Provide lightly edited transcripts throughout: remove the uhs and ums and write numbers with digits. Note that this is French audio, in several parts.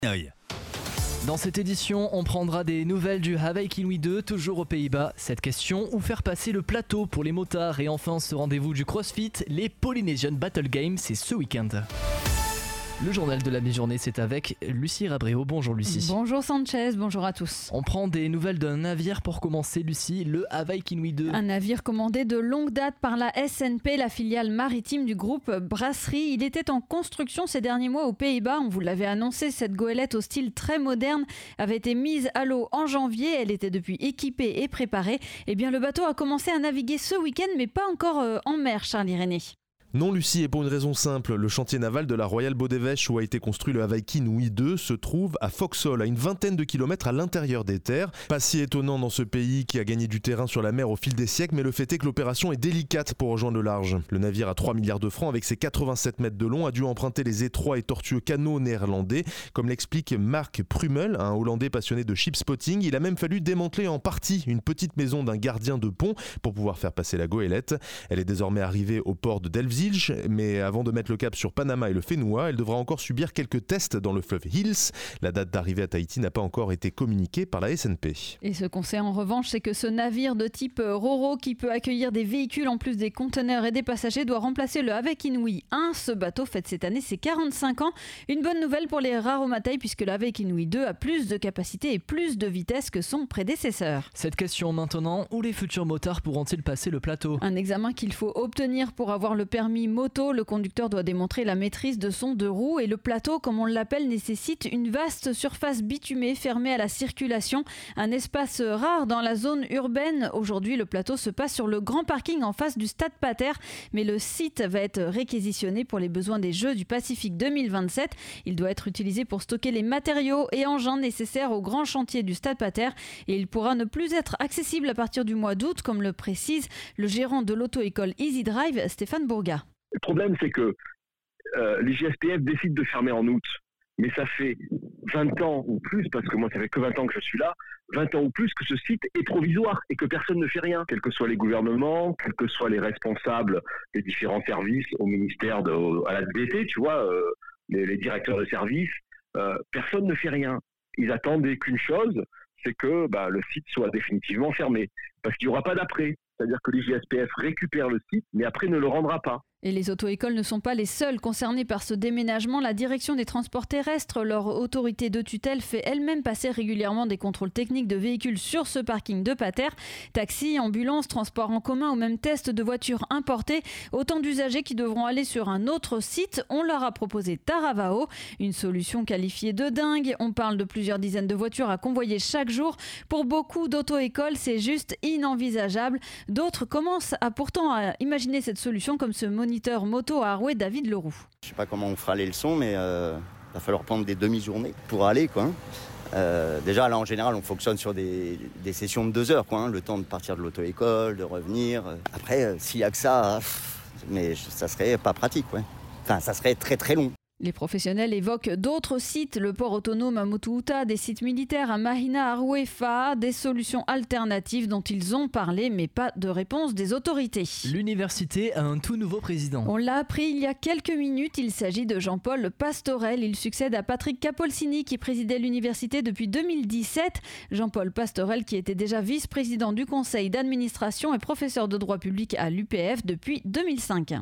Dans cette édition, on prendra des nouvelles du Hawaii Kinui 2, toujours aux Pays-Bas. Cette question, où faire passer le plateau pour les motards? Et enfin, ce rendez-vous du CrossFit, les Polynesian Battle Games, c'est ce week-end. Le journal de la mi-journée, c'est avec Lucie Rabréau. Bonjour Lucie. Bonjour Sanchez, bonjour à tous. On prend des nouvelles d'un navire pour commencer, Lucie, le Hawaii Kinui 2. Un navire commandé de longue date par la SNP, la filiale maritime du groupe Brasserie. Il était en construction ces derniers mois aux Pays-Bas. On vous l'avait annoncé, cette goélette au style très moderne avait été mise à l'eau en janvier. Elle était depuis équipée et préparée. Eh bien, le bateau a commencé à naviguer ce week-end, mais pas encore en mer, Charlie René. Non Lucie, et pour une raison simple, le chantier naval de la Royal Baudeveche où a été construit le Hawaii Kinui 2 se trouve à Foxhall, à une vingtaine de kilomètres à l'intérieur des terres. Pas si étonnant dans ce pays qui a gagné du terrain sur la mer au fil des siècles, mais le fait est que l'opération est délicate pour rejoindre le large. Le navire à 3 milliards de francs avec ses 87 mètres de long a dû emprunter les étroits et tortueux canaux néerlandais, comme l'explique Mark Prummel, un Hollandais passionné de shipspotting. Il a même fallu démanteler en partie une petite maison d'un gardien de pont pour pouvoir faire passer la goélette. Elle est désormais arrivée au port de Delfzijl, mais avant de mettre le cap sur Panama et le Whenua, elle devra encore subir quelques tests dans le fleuve Hills. La date d'arrivée à Tahiti n'a pas encore été communiquée par la SNP. Et ce qu'on sait en revanche, c'est que ce navire de type Ro-Ro qui peut accueillir des véhicules en plus des conteneurs et des passagers doit remplacer le Hawaii Kinui 1. Ce bateau fête cette année ses 45 ans. Une bonne nouvelle pour les Raromatai puisque le Hawaii Kinui 2 a plus de capacité et plus de vitesse que son prédécesseur. Cette question maintenant, où les futurs motards pourront-ils passer le plateau? Un examen qu'il faut obtenir pour avoir le permis moto. Le conducteur doit démontrer la maîtrise de son deux roues et le plateau, comme on l'appelle, nécessite une vaste surface bitumée fermée à la circulation. Un espace rare dans la zone urbaine. Aujourd'hui, le plateau se passe sur le grand parking en face du Stade Pater, mais le site va être réquisitionné pour les besoins des Jeux du Pacifique 2027. Il doit être utilisé pour stocker les matériaux et engins nécessaires au grand chantier du Stade Pater et il pourra ne plus être accessible à partir du mois d'août, comme le précise le gérant de l'auto-école Easy Drive, Stéphane Bourga. Le problème, c'est que les JSPF décident de fermer en août, mais ça fait 20 ans ou plus, parce que moi ça fait que 20 ans que je suis là, 20 ans ou plus que ce site est provisoire et que personne ne fait rien, quels que soient les gouvernements, quels que soient les responsables des différents services au ministère, à la DT, tu vois, les directeurs de services, personne ne fait rien. Ils attendent qu'une chose, c'est que le site soit définitivement fermé, parce qu'il n'y aura pas d'après. C'est-à-dire que l'IGSPF récupère le site, mais après ne le rendra pas. Et les auto-écoles ne sont pas les seules concernées par ce déménagement. La direction des transports terrestres, leur autorité de tutelle, fait elle-même passer régulièrement des contrôles techniques de véhicules sur ce parking de Pater. Taxis, ambulances, transports en commun ou même tests de voitures importées. Autant d'usagers qui devront aller sur un autre site. On leur a proposé Taravao, une solution qualifiée de dingue. On parle de plusieurs dizaines de voitures à convoyer chaque jour. Pour beaucoup d'auto-écoles, c'est juste inenvisageable. D'autres commencent pourtant à imaginer cette solution comme ce moniteur moto à Arouet, David Leroux. Je ne sais pas comment on fera les leçons, mais il va falloir prendre des demi-journées pour aller, quoi. Déjà, là, en général, on fonctionne sur des sessions de 2 heures, quoi, le temps de partir de l'auto-école, de revenir. Après, s'il n'y a que ça, mais ça serait pas pratique, ouais. Enfin, ça serait très très long. Les professionnels évoquent d'autres sites, le port autonome à Motuuta, des sites militaires à Mahina, Arouet, Faa, des solutions alternatives dont ils ont parlé, mais pas de réponse des autorités. L'université a un tout nouveau président. On l'a appris il y a quelques minutes, il s'agit de Jean-Paul Pastorel. Il succède à Patrick Capolsini qui présidait l'université depuis 2017. Jean-Paul Pastorel qui était déjà vice-président du conseil d'administration et professeur de droit public à l'UPF depuis 2005.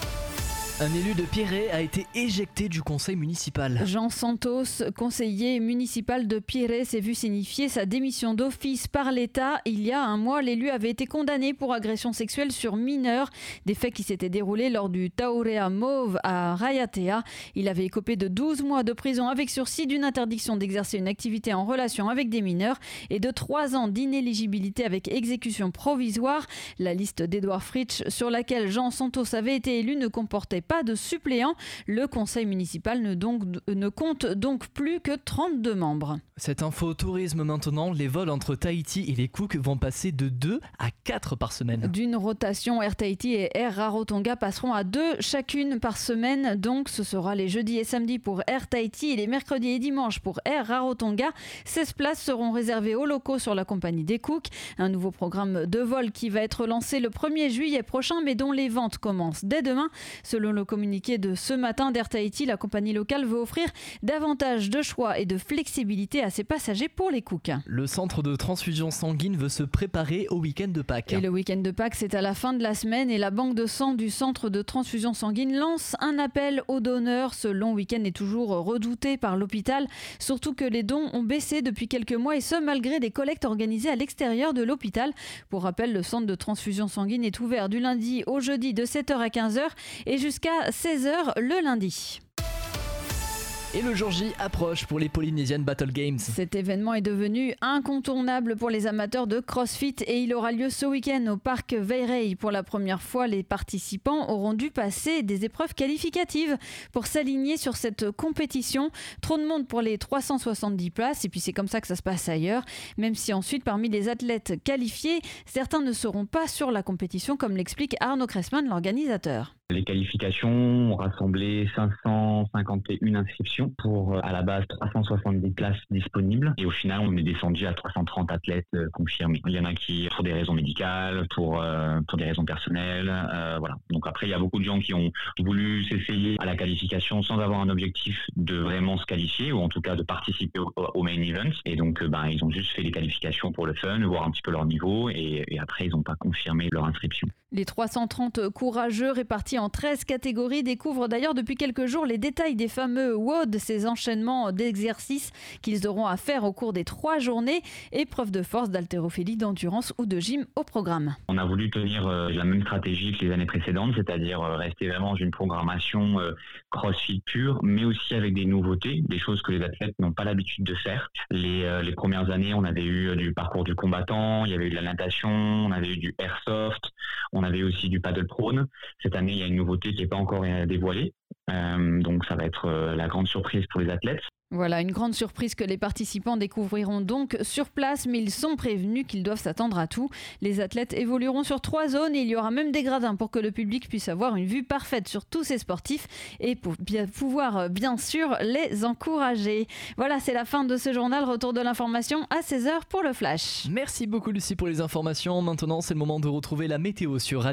Un élu de Pierret a été éjecté du conseil municipal. Jean Santos, conseiller municipal de Pierret, s'est vu signifier sa démission d'office par l'État. Il y a un mois, l'élu avait été condamné pour agression sexuelle sur mineurs, des faits qui s'étaient déroulés lors du Taurea Mauve à Raiatea. Il avait écopé de 12 mois de prison avec sursis, d'une interdiction d'exercer une activité en relation avec des mineurs et de 3 ans d'inéligibilité avec exécution provisoire. La liste d'Edouard Fritsch sur laquelle Jean Santos avait été élu ne comportait pas de suppléants. Le conseil municipal ne compte donc plus que 32 membres. Cette info tourisme maintenant, les vols entre Tahiti et les Cook vont passer de 2 à 4 par semaine. D'une rotation, Air Tahiti et Air Rarotonga passeront à 2 chacune par semaine. Donc ce sera les jeudis et samedis pour Air Tahiti et les mercredis et dimanches pour Air Rarotonga. 16 places seront réservées aux locaux sur la compagnie des Cook. Un nouveau programme de vol qui va être lancé le 1er juillet prochain mais dont les ventes commencent dès demain. Selon le le communiqué de ce matin d'Air Tahiti, la compagnie locale veut offrir davantage de choix et de flexibilité à ses passagers pour les Cooks. Le centre de transfusion sanguine veut se préparer au week-end de Pâques. Et le week-end de Pâques, c'est à la fin de la semaine et la banque de sang du centre de transfusion sanguine lance un appel aux donneurs. Ce long week-end est toujours redouté par l'hôpital, surtout que les dons ont baissé depuis quelques mois et ce malgré des collectes organisées à l'extérieur de l'hôpital. Pour rappel, le centre de transfusion sanguine est ouvert du lundi au jeudi de 7h à 15h et jusqu'à 16h le lundi. Et le jour J approche pour les Polynesian Battle Games. Cet événement est devenu incontournable pour les amateurs de CrossFit et il aura lieu ce week-end au parc Veyrai. Pour la première fois, les participants auront dû passer des épreuves qualificatives pour s'aligner sur cette compétition. Trop de monde pour les 370 places et puis c'est comme ça que ça se passe ailleurs. Même si ensuite, parmi les athlètes qualifiés, certains ne seront pas sur la compétition comme l'explique Arnaud Cressman, l'organisateur. Les qualifications ont rassemblé 551 inscriptions pour à la base 370 places disponibles et au final on est descendu à 330 athlètes confirmés. Il y en a qui pour des raisons médicales, pour des raisons personnelles, voilà. Donc après il y a beaucoup de gens qui ont voulu s'essayer à la qualification sans avoir un objectif de vraiment se qualifier ou en tout cas de participer au main event et donc ils ont juste fait les qualifications pour le fun, voir un petit peu leur niveau et après ils n'ont pas confirmé leur inscription. Les 330 courageux répartis en 13 catégories découvrent d'ailleurs depuis quelques jours les détails des fameux WOD, ces enchaînements d'exercices qu'ils auront à faire au cours des 3 journées. Épreuves de force, d'haltérophilie, d'endurance ou de gym au programme. On a voulu tenir la même stratégie que les années précédentes, c'est-à-dire rester vraiment dans une programmation CrossFit pure, mais aussi avec des nouveautés, des choses que les athlètes n'ont pas l'habitude de faire. Les premières années, on avait eu du parcours du combattant, il y avait eu de la natation, on avait eu du airsoft, on avait aussi du paddle prone. Cette année, il y a une nouveauté qui n'est pas encore dévoilée. Donc ça va être la grande surprise pour les athlètes. Voilà, une grande surprise que les participants découvriront donc sur place, mais ils sont prévenus qu'ils doivent s'attendre à tout. Les athlètes évolueront sur 3 zones et il y aura même des gradins pour que le public puisse avoir une vue parfaite sur tous ces sportifs et pour pouvoir bien sûr les encourager. Voilà, c'est la fin de ce journal. Retour de l'information à 16h pour le Flash. Merci beaucoup Lucie pour les informations. Maintenant, c'est le moment de retrouver la météo sur Radio.